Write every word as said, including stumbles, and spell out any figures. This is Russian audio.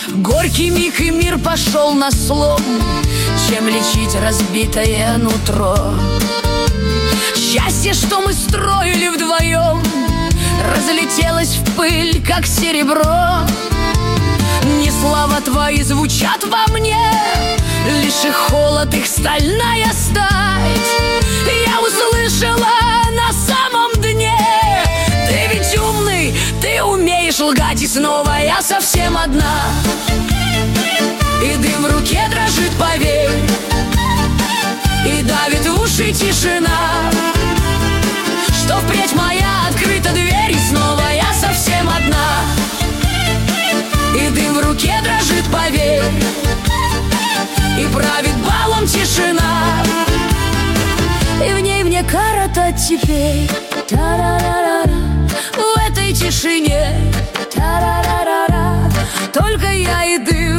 Горький миг, и мир пошел на слом. Чем лечить разбитое нутро? Счастье, что мы строили вдвоем, разлетелось в пыль, как серебро. Не слова твои звучат во мне, лишь их холод, их стальная сталь. Я услышала на самом дне: ты ведь умный, ты умеешь лгать, и снова я совсем одна. И дым в руке дрожит, поверь, и давит в уши тишина, что впредь моя открыта дверь, и снова я совсем одна. И дым в руке дрожит, поверь, и правит балом тишина, и в ней мне карата теперь. Та-ра-ра-ра-ра. В этой тишине та-ра-ра-ра-ра. Только я и дым